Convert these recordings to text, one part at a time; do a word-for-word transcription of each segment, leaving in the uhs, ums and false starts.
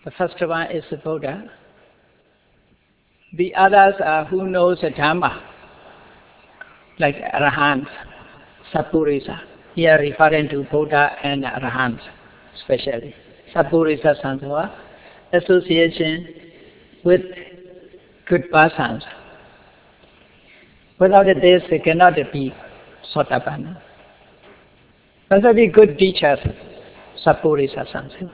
The first one is the Buddha. The others are who knows the Dhamma, like Arahants, Sappurisa. Here referring to Buddha and Arahants, especially. Sappurisa Sangha, association with good persons. Without this, they cannot be Sotapanna. Must be good teachers, Sappurisa Sangha.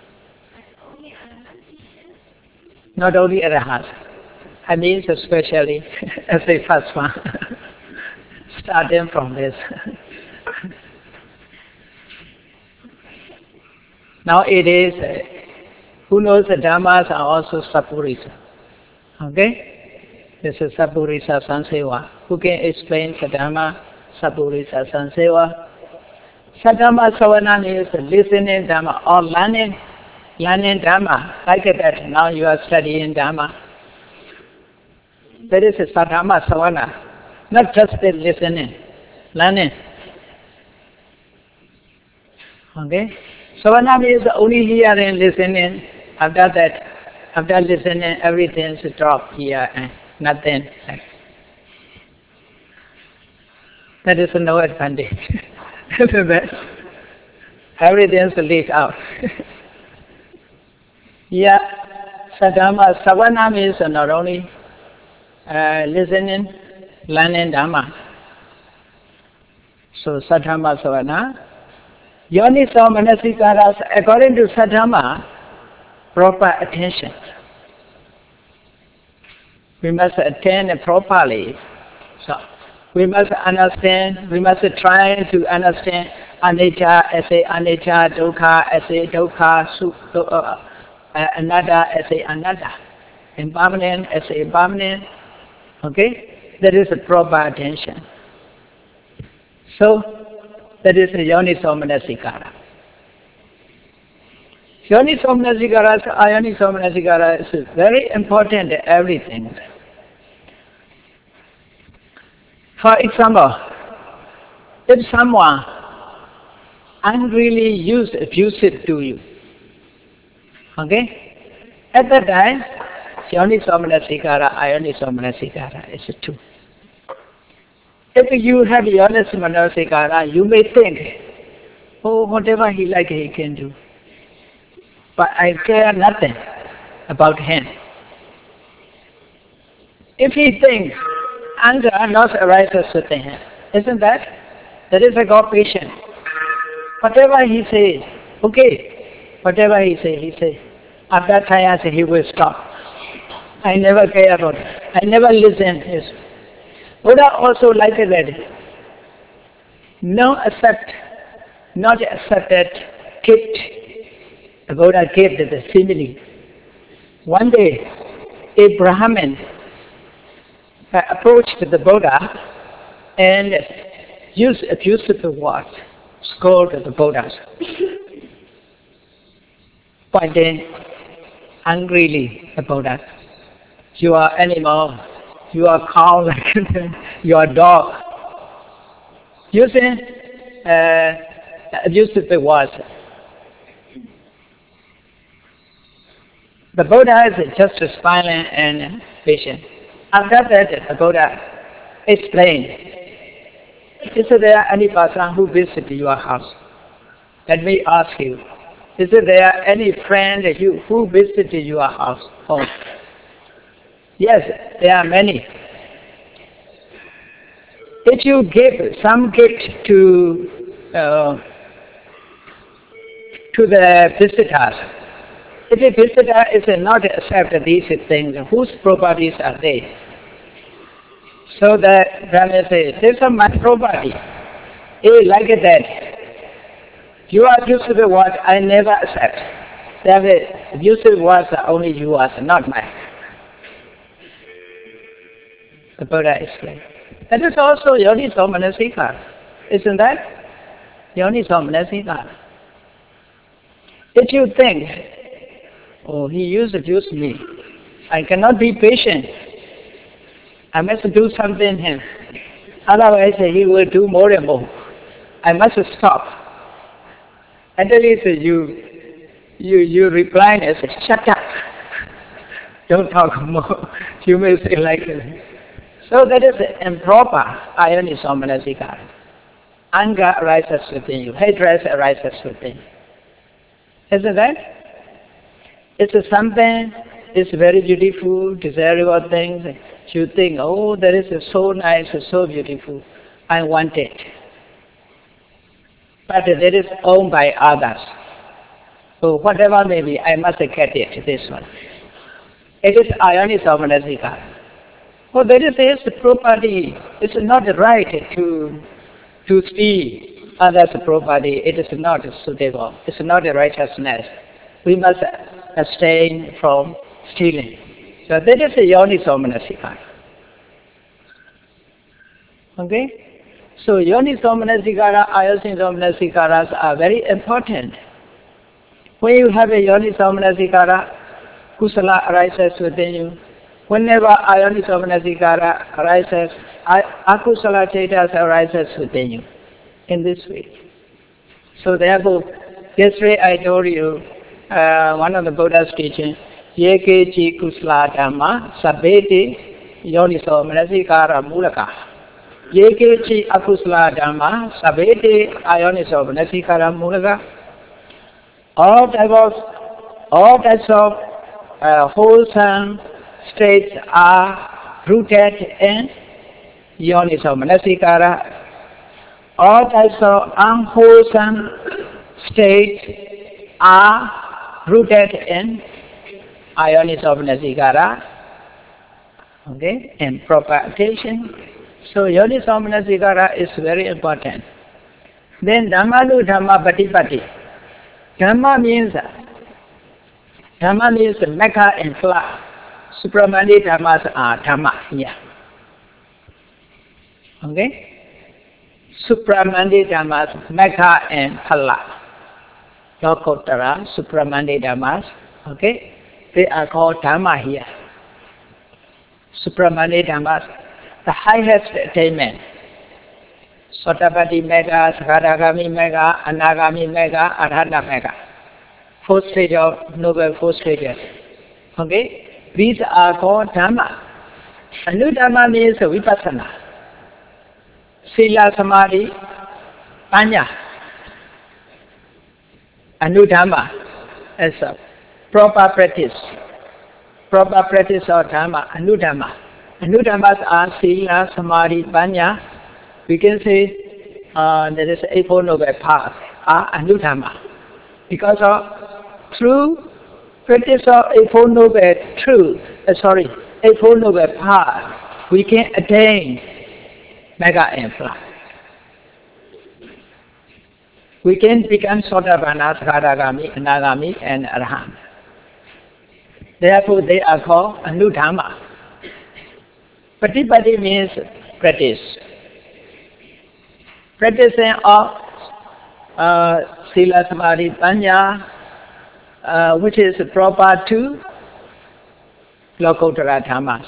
Not only Arahants. I mean especially as the first one. Starting from this. Now it is, uh, who knows the Dhammas are also Sappurisa. Okay? This is Sappurisa Sanseva. Who can explain the Dhamma? Sappurisa Sanseva. Sadhamma Savana means listening Dhamma or learning, learning Dhamma. Like that, now you are studying Dhamma. That is a Sadhamma Savana. Not just the listening, learning. Okay? Savana means only hearing, listening. After that, after listening, everything is dropped here and nothing. That is no advantage. Everything is leak out. Yeah, Sadhamma Savana means not only uh, listening, learning Dhamma. So Sadhamma Savana. Yoniso Manasikara, according to Sadhamma, proper attention. We must attend properly. So we must understand, we must try to understand anicca as a anicca, dukkha as a dukkha, sukha, uh, anatta as a anatta, impermanent as a impermanent. Okay? That is a proper attention. So, that is the Yoniso Manasikara. Yoniso Manasikara, Ayoniso Manasikara is very important in everything. For example, if someone angrily used abusive to you, okay, at that time, Yoniso Manasikara, Ayoniso Manasikara is two. If you have Yoniso Manasikara, you may think, oh, whatever he likes, he can do. But I care nothing about him. If he thinks anger not arises within him, isn't that? That is a God patient. Whatever he says, okay, whatever he says, he says. After time, he will stop. I never care about it. I never listen to his. Buddha also like that. No accept, not accepted gift. The Buddha gave the simile. One day, a Brahmin uh, approached the Buddha and used abusive words, scolded the Buddha, pointing angrily the Buddha. You are animal. You are cow, you are dog. Using uh, abusive words. The Buddha is just smiling and patient. After that, the Buddha explained, is there any person who visited your house? Let me ask you, is there any friend you, who visited your house? Home? Yes, there are many. If you give some gift to uh, to the visitors, if the visitor is not accept these things, whose properties are they? So the Brahmin says, these are my property. Hey, like that. You are abusive words, I never accept. The abusive words are only yours, not mine. The Buddha explained. That is also Yoniso Manasikara. Isn't that? Yoniso Manasikara. If you think, oh, he used to abuse me, I cannot be patient. I must do something to him. Otherwise, he will do more and more. I must stop. At least you, you, you reply and say, shut up. Don't talk more. You may say like this. So that is improper Ayoniso Manasikara. Anger arises within you. Hatred arises within you. Isn't that? It's something, it's very beautiful, desirable things. You think, oh, that is so nice, so beautiful. I want it. But it is owned by others. So whatever may be, I must get it, this one. It is Ayoniso Manasikara. Oh, that is his property. It's not right to, to steal others' property. It is not suitable. It's not righteousness. We must abstain from stealing. So that is the Yoniso Manasikara. Okay? So Yoniso Manasikara, Ayoniso Manasikaras are very important. When you have a Yoniso Manasikara, Kusala arises within you. Whenever Ayoniso Manasikara arises, Akusala Chaitas arises within you. In this way. So therefore, yesterday I told you, uh, one of the Buddha's teaching, Yekechi Kusala Dhamma Sabeti Yoniso Manasikara Mulaka. Yekechi Akusala Dhamma Sabeti Ayoniso Manasikara Mulaka. All types of, all types of uh, wholesome states are rooted in Yoniso Manasikara. All types of unwholesome states are rooted in Ayoniso Manasikara. Okay, in proper attention. So Yoniso Manasikara is very important. Then Dhammalu Dhamma Patipati. Dhamma means Dhamma means Mecca and Fla. Supramani Dhammas are Dhamma here. Okay? Supramani Dhammas, Mecca and Phala. Lokotara, Supramani Dhammas, okay? They are called Dhamma here. Supramani Dhammas, the highest attainment. Sotapati Mega, Sakadagami Mega, Anagami Mega, Arhata Mega. Four stages of noble four stages. Okay? These are called Dhamma. Anu Dhamma means Vipassana. Sila Samadhi, Panya. Anu Dhamma is a proper practice. Proper practice of Dhamma, Anu Dhamma. Anu Dhammas are Sila, Samadhi, Panya. We can say uh, there is a Eightfold Noble Path, are Anu Dhamma. Because of true practice of Eightfold Noble Truth, uh, sorry, Eightfold Noble Path, we can attain Mega and Fla. We can become Sotapanna, Sakadagami, Anagami, and Arahant. Therefore, they are called Anu Dhamma. Patipati means practice. Practicing of uh, Sila Samadhi Panya, uh, which is proper to Lokotara Dhammas.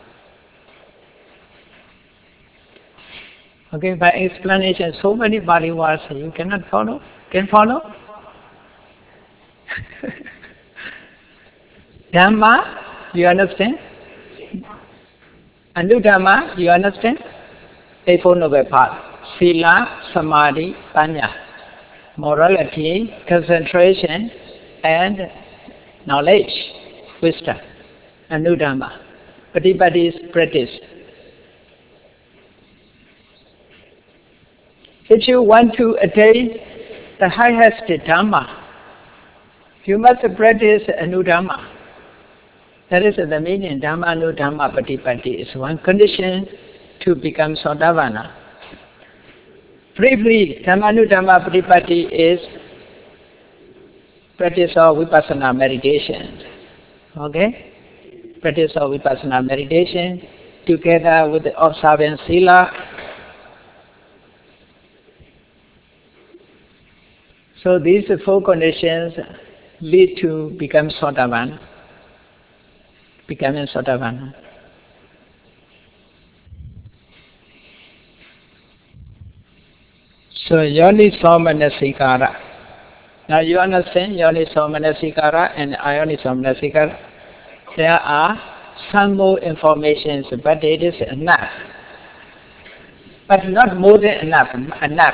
Okay, by explanation, so many body words you cannot follow. Can follow? Dhamma, you understand? Anu Dhamma, you understand? Eightfold Noble Path. Sila, Samadhi, Panya. Morality, concentration, and knowledge, wisdom. Anu Dhamma. Patipati is practice. If you want to attain the highest Dhamma, you must practice Anu Dhamma. That is the meaning. Dhamma Anu Dhamma Patipati is one condition to become Sotapanna. Briefly, Dhamma Anu Dhamma Patipati is practice of Vipassana meditation. Okay? Practice of Vipassana meditation together with the observance Sila. So these four conditions lead to become Sotapanna. Becoming Sotapanna. So Yoniso Manasikara. Now you understand Yoniso Manasikara and Ayoniso Manasikara. there are some more information, but it is enough. But not more than enough, enough.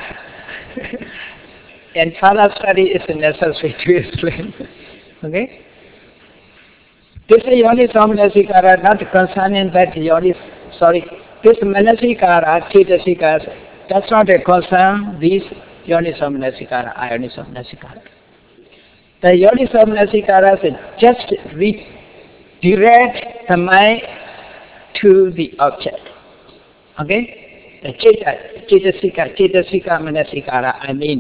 And further study is necessary to explain. Okay? This is Yoni Samanasikara, not concerning that Yoni, sorry, this Manasikara, Chetasikara, that's not a concern, these Yoni Samanasikara, Ayoni Samanasikara. The Yoni Samanasikara is just redirect the mind to the object. Okay? The Cheta, Chetasika, Chetasika Manasikara, I mean.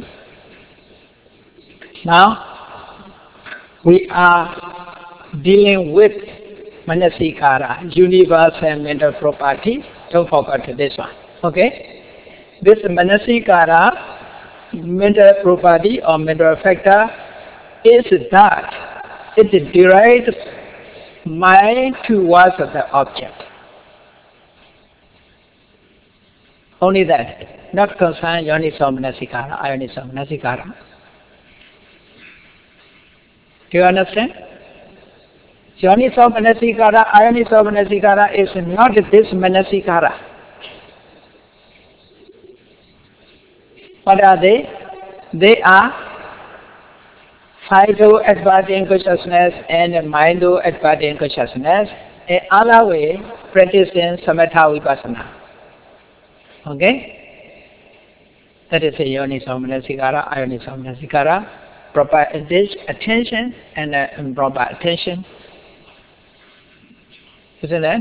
Now, we are dealing with Manasikara, universal mental property. Don't forget this one. Okay? This Manasikara, mental property or mental factor, is that it derives mind towards the object. Only that, not concern Yoniso Manasikara, Ayoniso Manasikara. Do you understand? Yoniso Manasikara, Ayoniso Manasikara is not this Manasikara. What are they? They are phyto-adverting consciousness and mind-adverting consciousness. In other way, practicing Samatha Vipassana. Okay? That is a Yoniso Manasikara, Ayoniso Manasikara. Proper attention and uh, improper attention. Isn't that?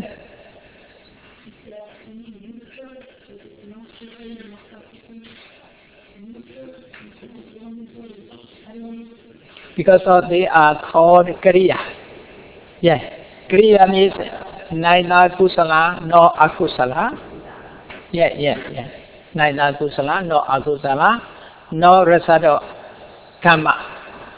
Because of they are called Kriya. Yeah. Kriya means neither kusala nor akusala. Yeah, yeah, yeah. Neither kusala nor akusala nor result karma.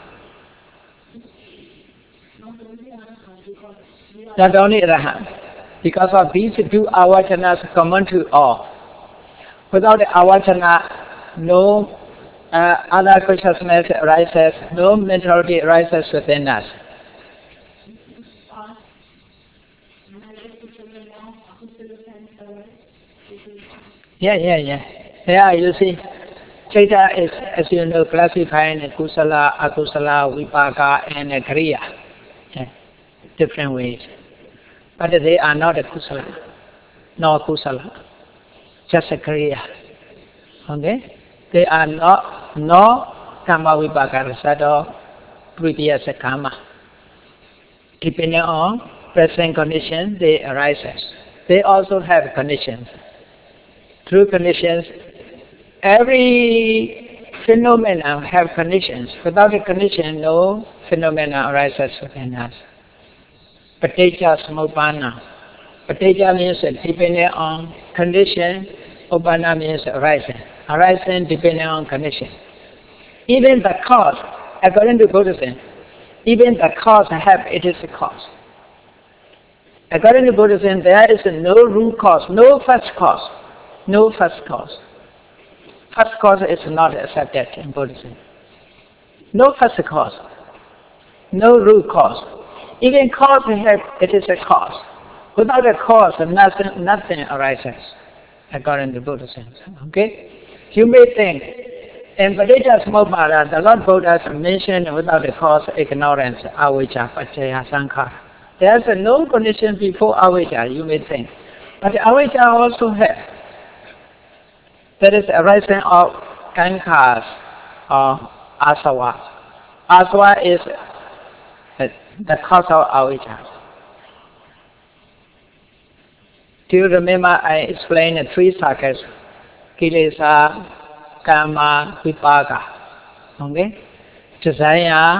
Not only Arahant. Because of these two avachanas common to all. Without the avachana, no uh, other consciousness arises, no mentality arises within us. Yeah, yeah, yeah. Yeah, you see, Chaita is, as you know, classified in Kusala, Akusala, Vipaka, and Kriya. Yeah, different ways. But they are not a Kusala, nor Kusala, just a Kriya. Okay? They are not, no Karma Vipaka result of previous Karma. Depending on present conditions, they arise. They also have conditions. Through conditions, every phenomenon have conditions. Without a condition, no phenomena arises within us. Paticca Samuppanna. Paticca means depending on condition. Uppanna means arising. Arising depending on condition. Even the cause, according to Buddhism, even the cause have it is a cause. According to Buddhism, there is no root cause, no first cause. No first cause. First cause is not accepted in Buddhism. No first cause. No root cause. Even cause, it is a cause. Without a cause, nothing, nothing arises, according to Buddhism. Okay? You may think, in Paticca Samuppada, the Lord Buddha mentioned without a cause, ignorance, avijja, paccaya, sankhara. There is no condition before avijja, you may think. But avijja also has. That is arising of kankars or asava. Asava is the cause of avijja. Do you remember I explained the three circuits? Kilesa, Karma, Vipaka. Okay? Desire,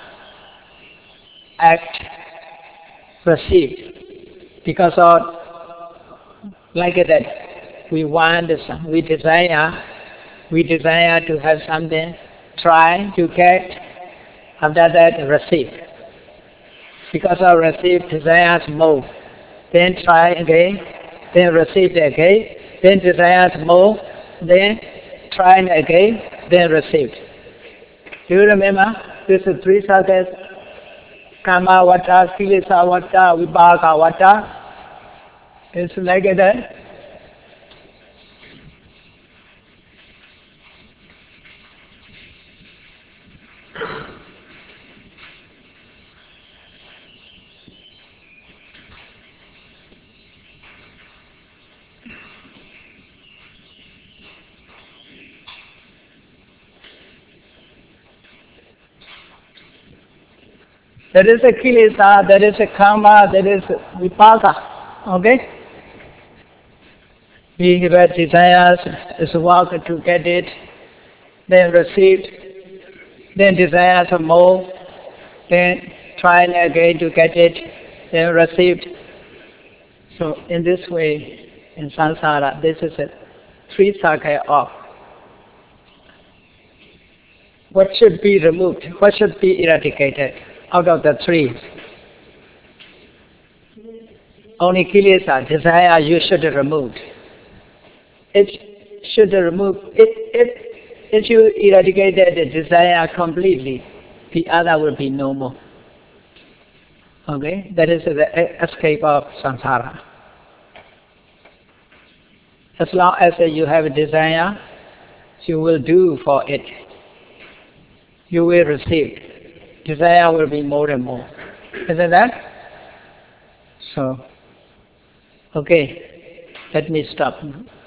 act, receive. Because of like that, we want, we desire, we desire to have something, try to get, after that receive. Because of receive, desires move. Then try again, then receive again, then desires move, then try again, then receive. Do you remember? These are three circuits. Kama vata, kilesa vata, vipaka vata. It's like that. There is a kilesa, there is a kama, there is vipaka. Okay? We have desires, is work to get it, then received, then desire some more, then trying again to get it, then received. So in this way, in samsara, this is a three cycle of what should be removed, what should be eradicated out of the three. Only kilesa, desire, you should remove. It should remove, if, if, if you eradicate the desire completely, the other will be no more. Okay, that is the escape of samsara. As long as you have a desire, you will do for it. You will receive. Desire will be more and more. Isn't that? So, okay, let me stop.